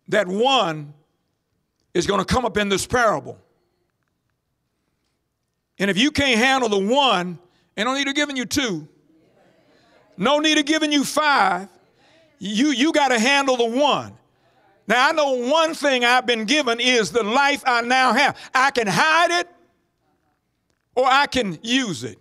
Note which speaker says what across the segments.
Speaker 1: that one is going to come up in this parable. And if you can't handle the one, ain't no need of giving you two. No need of giving you five. You got to handle the one. Now, I know one thing I've been given is the life I now have. I can hide it or I can use it.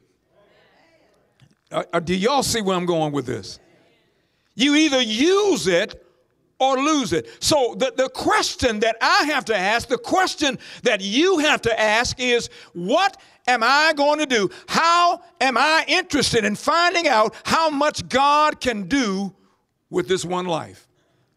Speaker 1: Do y'all see where I'm going with this? You either use it or lose it. So the question that I have to ask, the question that you have to ask is, what am I going to do? How am I interested in finding out how much God can do with this one life?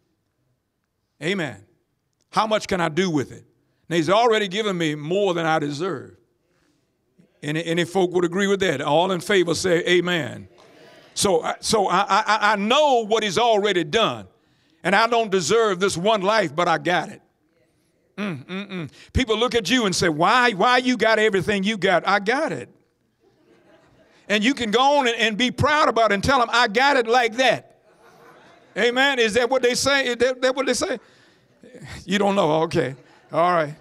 Speaker 1: Amen. How much can I do with it? Now, he's already given me more than I deserve. Any folk would agree with that? All in favor say amen. So I know what he's already done. And I don't deserve this one life, but I got it. People look at you and say, why you got everything you got? I got it. And you can go on and be proud about it and tell them, I got it like that. Amen. Is that what they say? Is that what they say? You don't know. Okay. All right.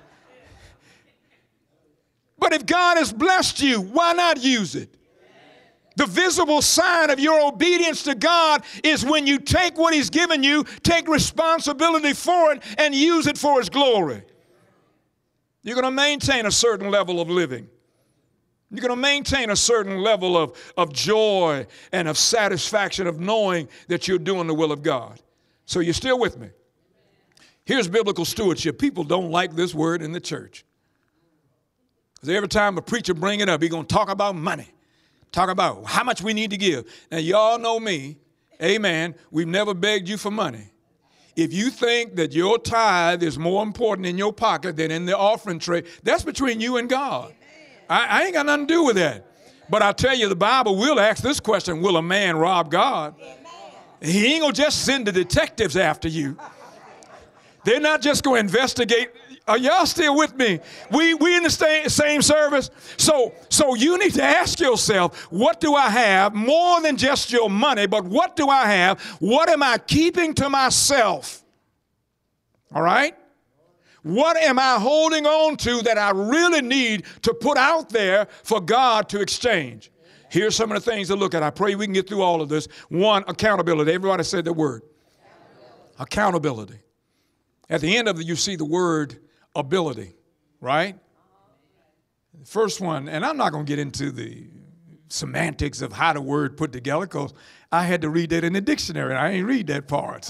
Speaker 1: But if God has blessed you, why not use it? The visible sign of your obedience to God is when you take what he's given you, take responsibility for it, and use it for his glory. You're going to maintain a certain level of living. You're going to maintain a certain level of joy and of satisfaction of knowing that you're doing the will of God. So you're still with me. Here's biblical stewardship. People don't like this word in the church. Because every time a preacher bring it up, he's going to talk about money. Talk about how much we need to give. Now, y'all know me. Amen. We've never begged you for money. If you think that your tithe is more important in your pocket than in the offering tray, that's between you and God. I ain't got nothing to do with that. But I tell you, the Bible will ask this question, will a man rob God? He ain't going to just send the detectives after you. They're not just going to investigate. Are y'all still with me? We in the same service. So you need to ask yourself, what do I have more than just your money, but what do I have? What am I keeping to myself? All right? What am I holding on to that I really need to put out there for God to exchange? Here's some of the things to look at. I pray we can get through all of this. One, accountability. Everybody said the word. Accountability. At the end of it, you see the word ability, right? The first one, and I'm not going to get into the semantics of how the word put together because I had to read that in the dictionary. I ain't read that part.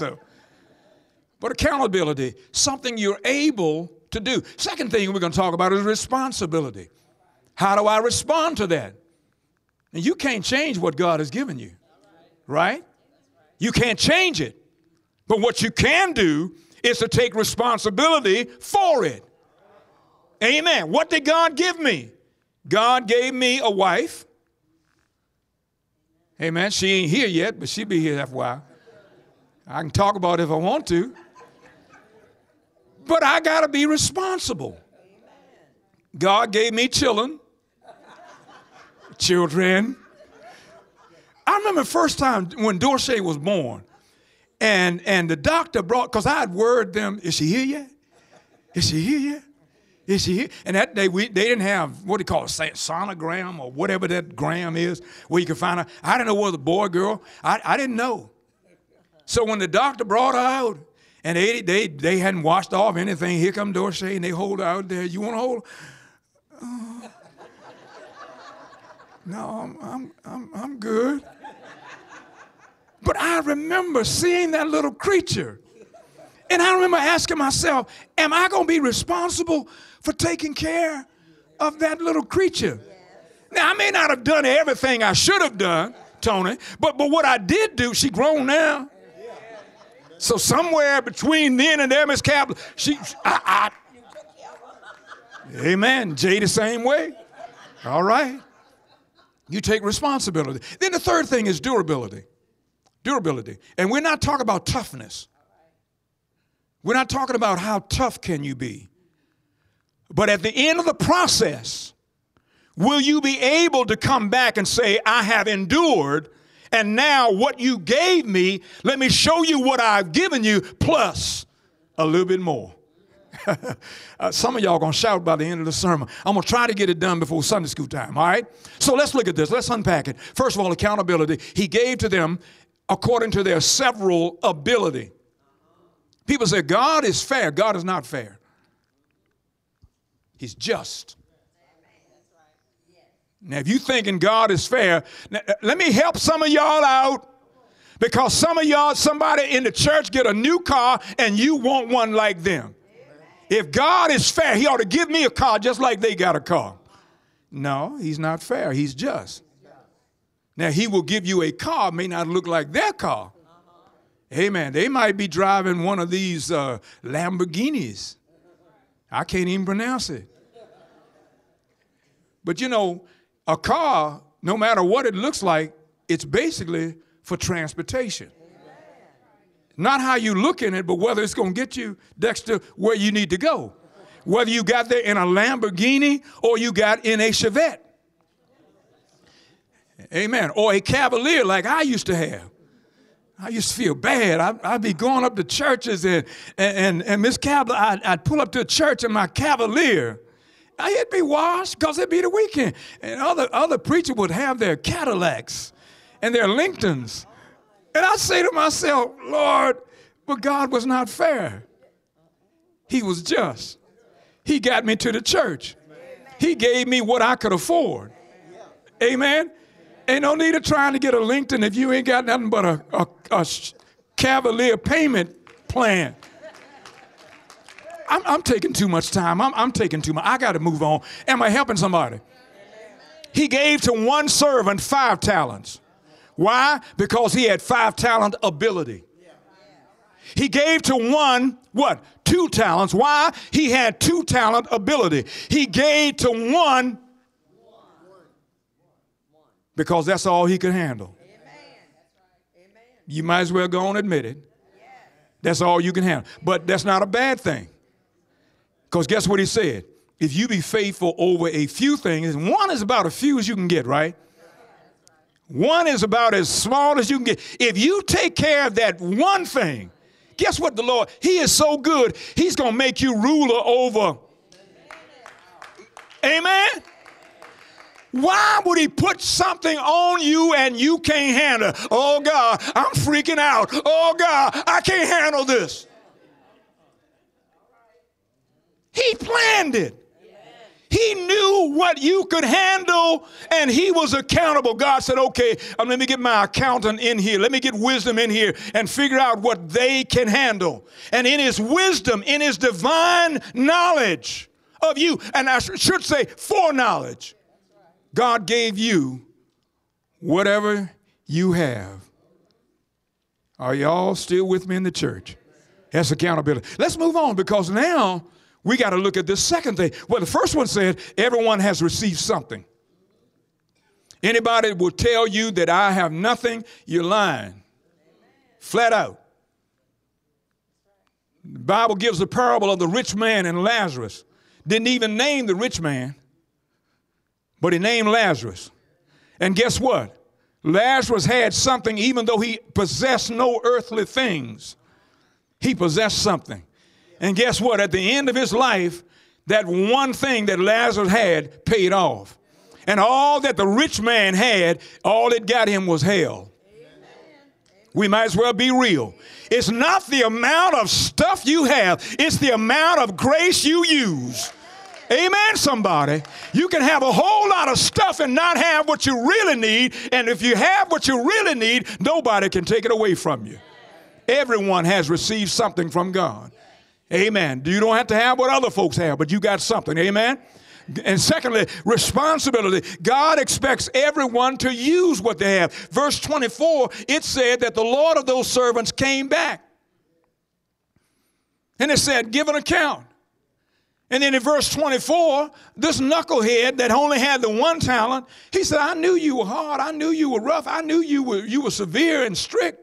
Speaker 1: But accountability, something you're able to do. Second thing we're going to talk about is responsibility. How do I respond to that? And you can't change what God has given you, right? You can't change it. But what you can do is to take responsibility for it. Amen. What did God give me? God gave me a wife. Amen. She ain't here yet, but she'll be here after a while. I can talk about it if I want to. But I got to be responsible. God gave me children. I remember the first time when Dorsey was born. And the doctor brought, because I had worded them, is she here yet? Is she here yet? Is she here? And that day, they didn't have, what do you call it, sonogram or whatever that gram is, where you can find out. I didn't know whether boy, girl. I didn't know. So when the doctor brought her out, and they hadn't washed off anything, here come Dorsey, and they hold her out there. You want to hold her? No, I'm good. But I remember seeing that little creature. And I remember asking myself, am I going to be responsible for taking care of that little creature? Now, I may not have done everything I should have done, Tony, but what I did do, she grown now. So somewhere between then and there, Miss Kaplan, amen, Jay the same way. All right. You take responsibility. Then the third thing is durability. Durability. And we're not talking about toughness. We're not talking about how tough can you be. But at the end of the process, will you be able to come back and say, I have endured, and now what you gave me, let me show you what I've given you, plus a little bit more. Some of y'all are going to shout by the end of the sermon. I'm going to try to get it done before Sunday school time, all right? So let's look at this. Let's unpack it. First of all, accountability. He gave to them according to their several ability. People say, God is fair. God is not fair. He's just. Now, if you're thinking God is fair, now, let me help some of y'all out. Because some of y'all, somebody in the church get a new car and you want one like them. If God is fair, he ought to give me a car just like they got a car. No, he's not fair. He's just. Now, he will give you a car, may not look like their car. Amen. They might be driving one of these Lamborghinis. I can't even pronounce it. But you know, a car, no matter what it looks like, it's basically for transportation. Not how you look in it, but whether it's going to get you, Dexter, where you need to go. Whether you got there in a Lamborghini or you got in a Chevette. Amen. Or a Cavalier like I used to have. I used to feel bad. I'd be going up to churches and Miss Cavalier, I'd pull up to a church in my Cavalier. It'd be washed because it'd be the weekend. And other preachers would have their Cadillacs and their Lincolns. And I say to myself, Lord, but God was not fair. He was just. He got me to the church. He gave me what I could afford. Amen. Ain't no need of trying to get a Lincoln if you ain't got nothing but a Cavalier payment plan. I'm taking too much time. I'm taking too much. I got to move on. Am I helping somebody? He gave to one servant 5 talents. Why? Because he had 5 talent ability. He gave to one, 2 talents. Why? He had 2 talent ability. He gave to one because that's all he could handle. You might as well go on and admit it. That's all you can handle. But that's not a bad thing. Because guess what he said? If you be faithful over a few things, one is about as few as you can get, right? One is about as small as you can get. If you take care of that one thing, guess what the Lord, he is so good, he's going to make you ruler over. Amen? Why would he put something on you and you can't handle? Oh, God, I'm freaking out. Oh, God, I can't handle this. He planned it. He knew what you could handle, and he was accountable. God said, okay, let me get my accountant in here. Let me get wisdom in here and figure out what they can handle. And in his wisdom, in his divine knowledge of you, and I should say foreknowledge, God gave you whatever you have. Are y'all still with me in the church? That's accountability. Let's move on, because now we got to look at this second thing. Well, the first one said everyone has received something. Anybody will tell you that I have nothing, you're lying. Flat out. The Bible gives the parable of the rich man and Lazarus. Didn't even name the rich man, but he named Lazarus. And guess what? Lazarus had something even though he possessed no earthly things. He possessed something. And guess what? At the end of his life, that one thing that Lazarus had paid off. And all that the rich man had, all it got him was hell. We might as well be real. It's not the amount of stuff you have. It's the amount of grace you use. Amen, somebody. You can have a whole lot of stuff and not have what you really need. And if you have what you really need, nobody can take it away from you. Everyone has received something from God. Amen. You don't have to have what other folks have, but you got something. Amen. And secondly, responsibility. God expects everyone to use what they have. Verse 24, it said that the Lord of those servants came back. And it said, give an account. And then in verse 24, this knucklehead that only had the 1 talent, he said, I knew you were hard. I knew you were rough. I knew you were severe and strict.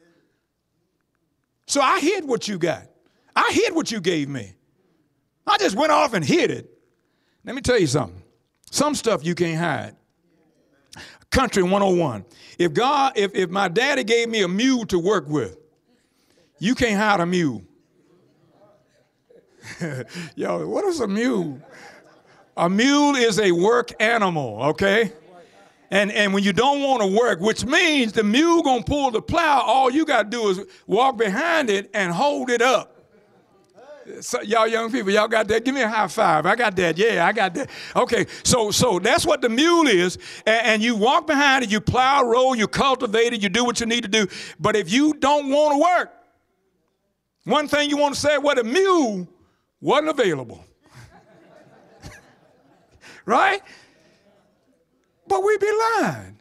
Speaker 1: So I hid what you got. I hid what you gave me. I just went off and hid it. Let me tell you something. Some stuff you can't hide. Country 101. If my daddy gave me a mule to work with, you can't hide a mule. Yo, what is a mule? A mule is a work animal, okay? And when you don't want to work, which means the mule going to pull the plow, all you got to do is walk behind it and hold it up. So, y'all young people, y'all got that? Give me a high five. I got that. Yeah, I got that. Okay, so that's what the mule is. And you walk behind it, you plow, roll, you cultivate it, you do what you need to do. But if you don't want to work, one thing you want to say, well, the mule wasn't available. Right? But we be lying.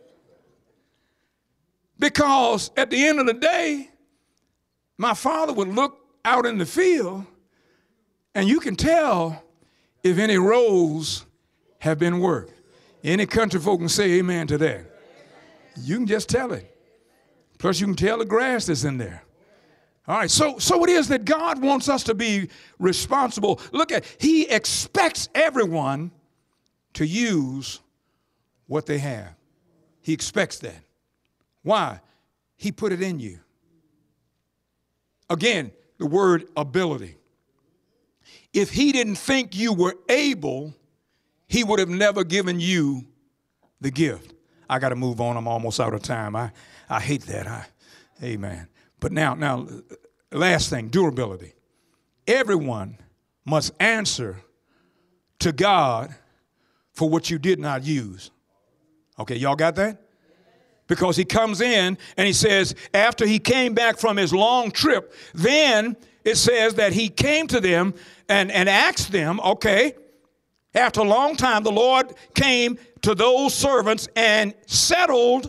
Speaker 1: Because at the end of the day, my father would look out in the field, and you can tell if any rows have been worked. Any country folk can say amen to that. You can just tell it. Plus, you can tell the grass that's in there. All right, so it is that God wants us to be responsible. Look at, he expects everyone to use what they have. He expects that. Why? He put it in you. Again, the word ability. If he didn't think you were able, he would have never given you the gift. I got to move on. I'm almost out of time. I hate that. Amen. But now, last thing, durability. Everyone must answer to God for what you did not use. Okay, y'all got that? Because he comes in and he says, after he came back from his long trip, then it says that he came to them and asked them, okay, after a long time, the Lord came to those servants and settled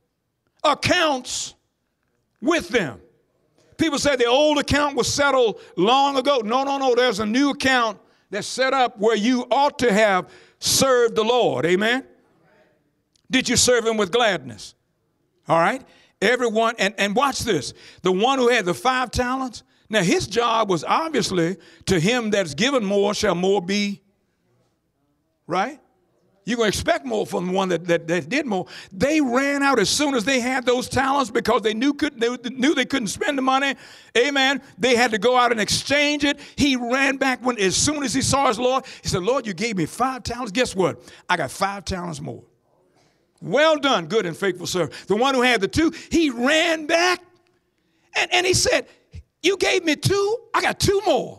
Speaker 1: accounts with them. People say the old account was settled long ago. No. There's a new account that's set up where you ought to have served the Lord. Amen? Did you serve him with gladness? All right? Everyone, and watch this. The one who had the 5 talents, now his job was obviously, to him that's given more shall more be, right? You're going to expect more from the one that did more. They ran out as soon as they had those talents because they knew they couldn't spend the money. Amen. They had to go out and exchange it. He ran back as soon as he saw his Lord. He said, Lord, you gave me 5 talents. Guess what? I got 5 talents more. Well done, good and faithful servant. The one who had the 2, he ran back and he said, you gave me 2, I got 2 more.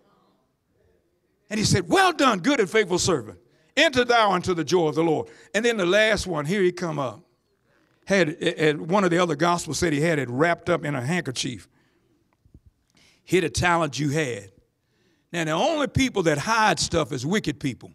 Speaker 1: And he said, well done, good and faithful servant. Enter thou into the joy of the Lord. And then the last one, here he come up. One of the other gospels said he had it wrapped up in a handkerchief. Here the talent you had. Now, the only people that hide stuff is wicked people.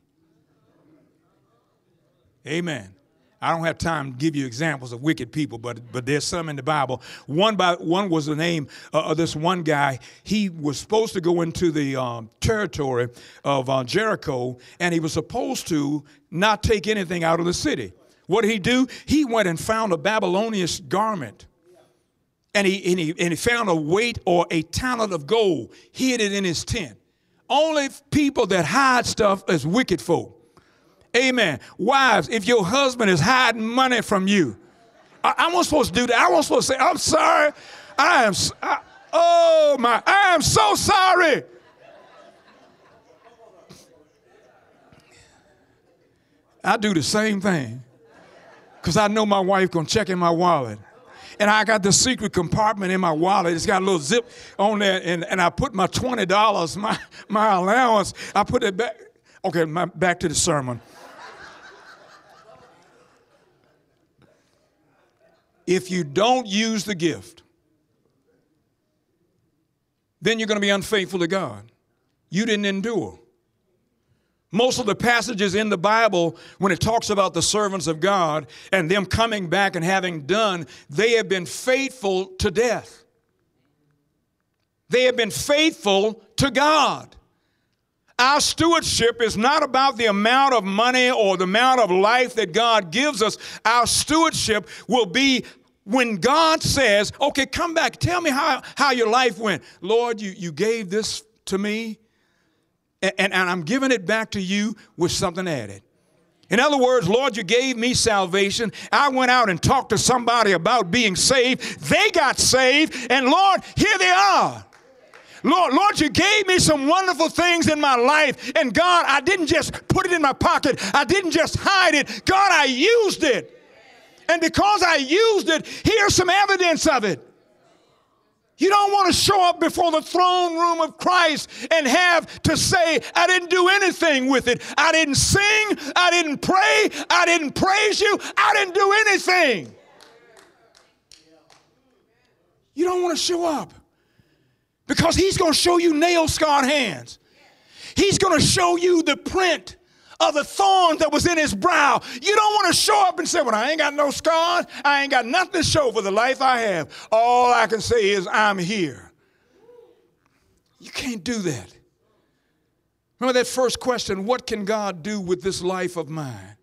Speaker 1: Amen. I don't have time to give you examples of wicked people, but there's some in the Bible. One was the name of this one guy. He was supposed to go into the territory of Jericho, and he was supposed to not take anything out of the city. What did he do? He went and found a Babylonian garment, and he found a weight or a talent of gold, hid it in his tent. Only people that hide stuff is wicked folk. Amen. Wives, if your husband is hiding money from you, I wasn't supposed to do that. I wasn't supposed to say, I'm sorry. I am so sorry. I do the same thing because I know my wife going to check in my wallet. And I got the secret compartment in my wallet. It's got a little zip on there, and I put my $20, my allowance, I put it back. Okay, back to the sermon. If you don't use the gift, then you're going to be unfaithful to God. You didn't endure. Most of the passages in the Bible, when it talks about the servants of God and them coming back and having done, they have been faithful to death. They have been faithful to God. Our stewardship is not about the amount of money or the amount of life that God gives us. Our stewardship will be when God says, okay, come back, tell me how your life went. Lord, you gave this to me, and I'm giving it back to you with something added. In other words, Lord, you gave me salvation. I went out and talked to somebody about being saved. They got saved, and Lord, here they are. Lord, you gave me some some wonderful things in my life. And God, I didn't just put it in my pocket. I didn't just hide it. God, I used it. And because I used it, here's some evidence of it. You don't want to show up before the throne room of Christ and have to say, I didn't do anything with it. I didn't sing. I didn't pray. I didn't praise you. I didn't do anything. You don't want to show up because he's going to show you nail-scarred hands. He's going to show you the print of the thorn that was in his brow. You don't want to show up and say, well, I ain't got no scars. I ain't got nothing to show for the life I have. All I can say is I'm here. You can't do that. Remember that first question, what can God do with this life of mine?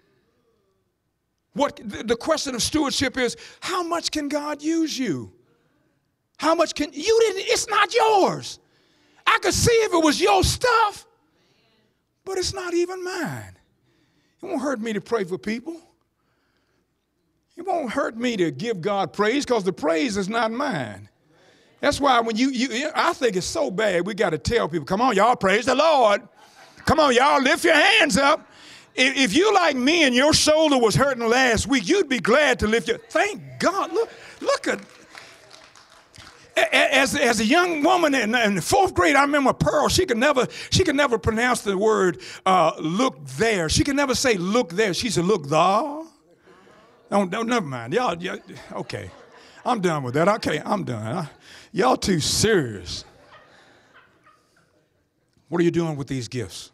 Speaker 1: The question of stewardship is, how much can God use you? How much can, it's not yours. I could see if it was your stuff. But it's not even mine. It won't hurt me to pray for people. It won't hurt me to give God praise because the praise is not mine. That's why when I think it's so bad, we got to tell people, come on, y'all, praise the Lord. Come on, y'all, lift your hands up. If you like me and your shoulder was hurting last week, you'd be glad to lift your, thank God. Look at, as a young woman in the fourth grade, I remember Pearl, she could never pronounce the word look there. She could never say look there. She said look thou. Don't never mind. Y'all, okay. I'm done with that. Okay, I'm done. Y'all too serious. What are you doing with these gifts?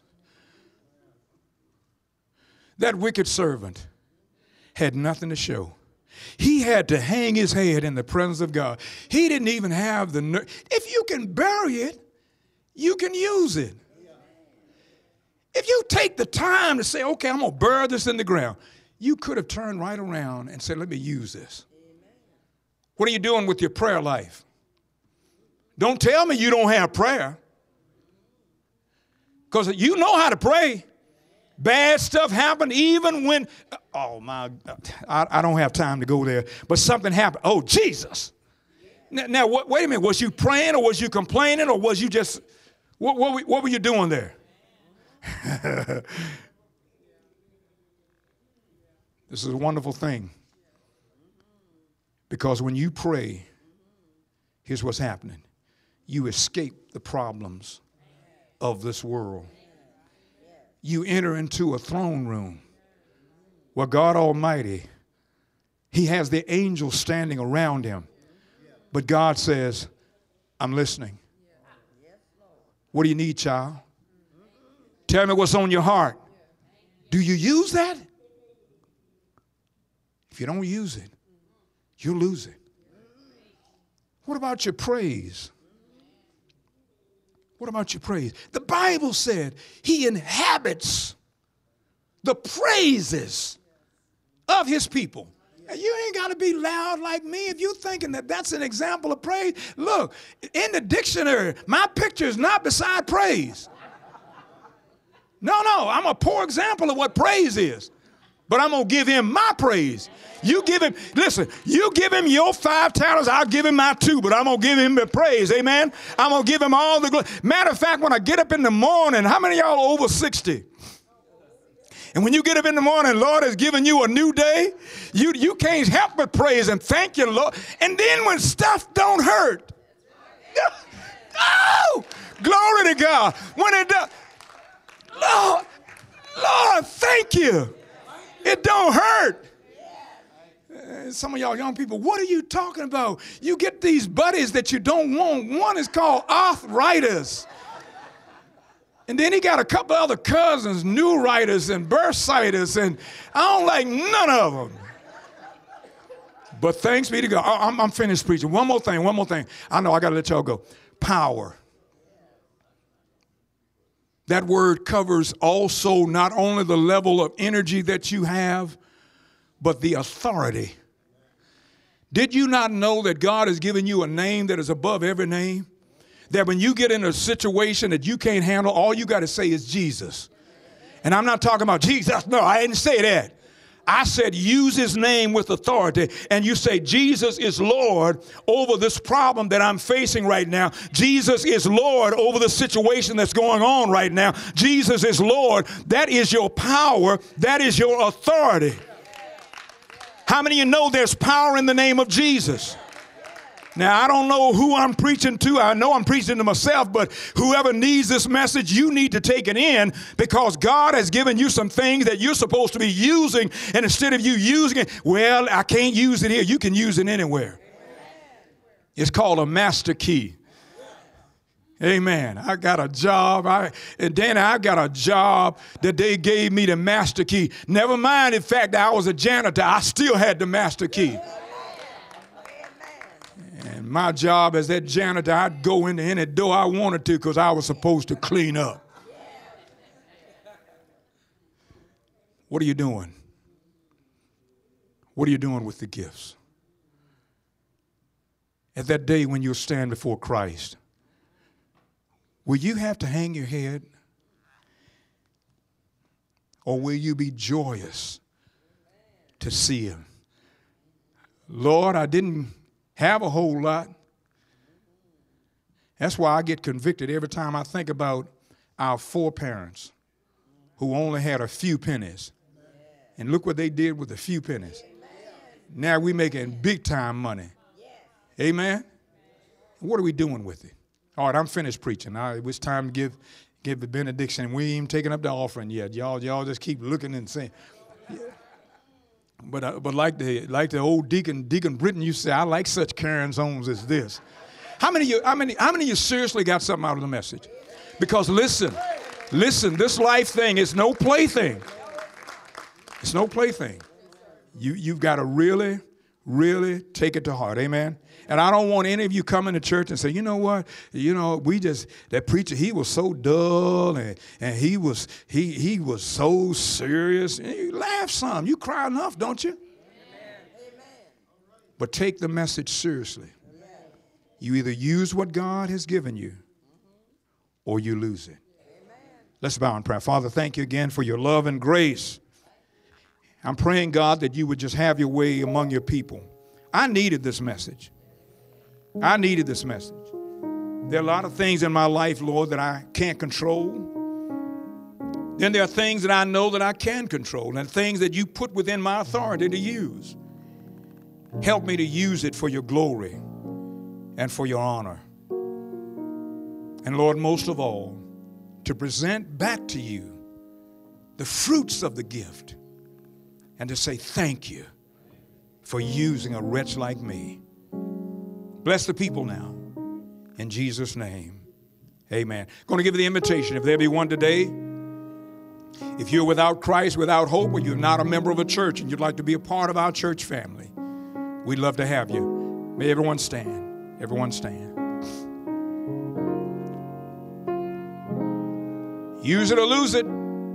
Speaker 1: That wicked servant had nothing to show. He had to hang his head in the presence of God. He didn't even have the nerve. If you can bury it, you can use it. If you take the time to say, okay, I'm going to bury this in the ground, you could have turned right around and said, let me use this. What are you doing with your prayer life? Don't tell me you don't have prayer. Because you know how to pray. Bad stuff happened even when, oh my, I don't have time to go there, but something happened. Oh, Jesus. Now wait a minute. Was you praying or was you complaining or was you just, what were you doing there? This is a wonderful thing. Because when you pray, here's what's happening. You escape the problems of this world. You enter into a throne room where God Almighty, he has the angels standing around him. But God says, I'm listening. What do you need, child? Tell me what's on your heart. Do you use that? If you don't use it, you'll lose it. What about your praise? What about your praise? The Bible said he inhabits the praises of his people. And you ain't got to be loud like me if you're thinking that that's an example of praise. Look, in the dictionary, my picture is not beside praise. No, I'm a poor example of what praise is. But I'm going to give him my praise. You give him, listen, you give him your 5 talents, I'll give him my 2, but I'm going to give him the praise, amen? I'm going to give him all the glory. Matter of fact, when I get up in the morning, how many of y'all are over 60? And when you get up in the morning, Lord has given you a new day, you can't help but praise and thank you, Lord. And then when stuff don't hurt, oh, glory to God. When it does, Lord, thank you. It don't hurt. Some of y'all young people, what are you talking about? You get these buddies that you don't want. One is called arthritis. And then he got a couple other cousins, neuritis and bursitis, and I don't like none of them. But thanks be to God. I'm finished preaching. One more thing. I know I got to let y'all go. Power. That word covers also not only the level of energy that you have, but the authority. Did you not know that God has given you a name that is above every name? That when you get in a situation that you can't handle, all you got to say is Jesus. And I'm not talking about Jesus. No, I didn't say that. I said use his name with authority, and you say Jesus is Lord over this problem that I'm facing right now. Jesus is Lord over the situation that's going on right now. Jesus is Lord. That is your power. That is your authority. How many of you know there's power in the name of Jesus? Now, I don't know who I'm preaching to. I know I'm preaching to myself, but whoever needs this message, you need to take it in, because God has given you some things that you're supposed to be using, and instead of you using it, well, I can't use it here. You can use it anywhere. It's called a master key. Amen. I got a job. Danny, I got a job that they gave me the master key. Never mind the fact that I was a janitor. I still had the master key. And my job as that janitor, I'd go into any door I wanted to because I was supposed to clean up. What are you doing? What are you doing with the gifts? At that day when you'll stand before Christ, will you have to hang your head? Or will you be joyous to see him? Lord, I didn't have a whole lot. That's why I get convicted every time I think about our foreparents who only had a few pennies. And look what they did with a few pennies. Now we're making big time money. Amen? What are we doing with it? All right, I'm finished preaching. It was time to give the benediction. We ain't even taken up the offering yet. Y'all just keep looking and saying. Yeah. But like the old Deacon Britton used to say, I like such carrying ons as this. How many of you seriously got something out of the message? Because listen, this life thing is no plaything. It's no plaything. You've got to really, really take it to heart. Amen. And I don't want any of you coming to church and say, you know what, that preacher, he was so dull and he was so serious. And you laugh some. You cry enough, don't you? Amen. But take the message seriously. Amen. You either use what God has given you or you lose it. Amen. Let's bow in prayer. Father, thank you again for your love and grace. I'm praying, God, that you would just have your way among your people. I needed this message. I needed this message. There are a lot of things in my life, Lord, that I can't control. Then there are things that I know that I can control, and things that you put within my authority to use. Help me to use it for your glory and for your honor. And Lord, most of all, to present back to you the fruits of the gift and to say thank you for using a wretch like me. Bless the people now. In Jesus' name, amen. Going to give you the invitation. If there be one today, if you're without Christ, without hope, or you're not a member of a church and you'd like to be a part of our church family, we'd love to have you. May everyone stand. Everyone stand. Use it or lose it.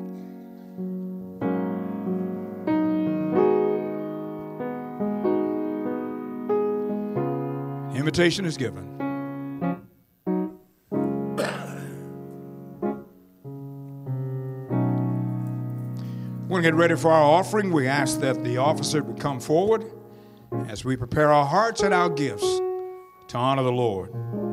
Speaker 1: Invitation is given. We're going to get ready for our offering. We ask that the officer would come forward as we prepare our hearts and our gifts to honor the Lord.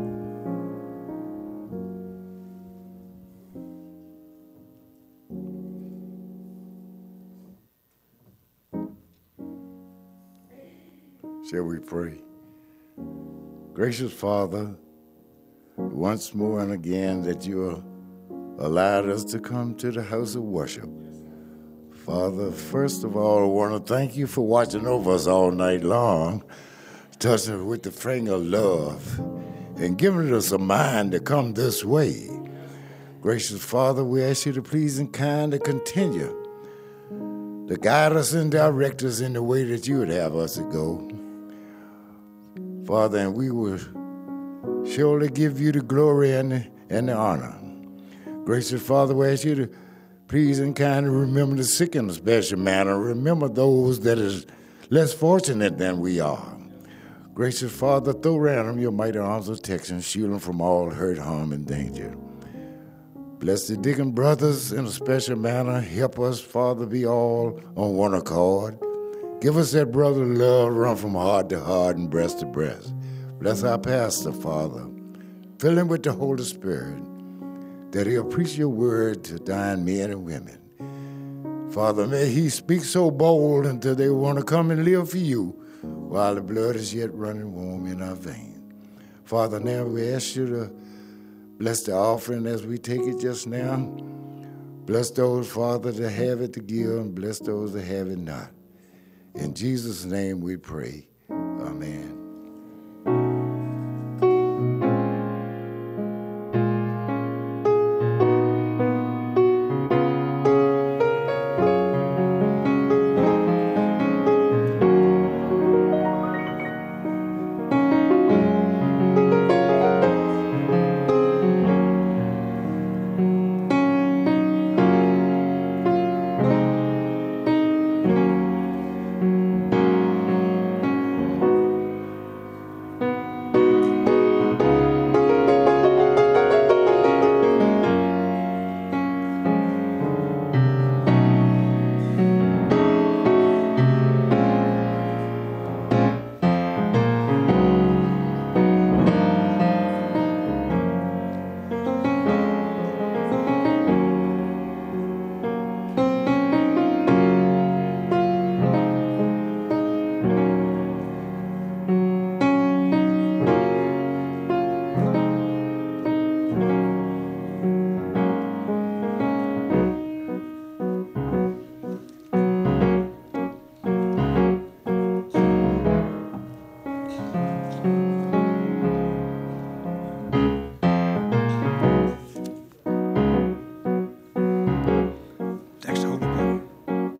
Speaker 2: Shall we pray? Gracious Father, once more and again that you allowed us to come to the house of worship. Father, first of all, I want to thank you for watching over us all night long, touching us with the finger of love and giving us a mind to come this way. Gracious Father, we ask you to please and kind to continue to guide us and direct us in the way that you would have us to go. Father, and we will surely give you the glory and the honor. Gracious Father, we ask you to please and kind of remember the sick in a special manner. Remember those that is less fortunate than we are. Gracious Father, throw around them your mighty arms of protection, shield them from all hurt, harm, and danger. Bless the deacon brothers in a special manner. Help us, Father, be all on one accord. Give us that brotherly love, run from heart to heart and breast to breast. Bless our pastor, Father. Fill him with the Holy Spirit, that he'll preach your word to dying men and women. Father, may he speak so bold until they want to come and live for you while the blood is yet running warm in our veins. Father, now we ask you to bless the offering as we take it just now. Bless those, Father, that have it to give, and bless those that have it not. In Jesus' name we pray. Amen.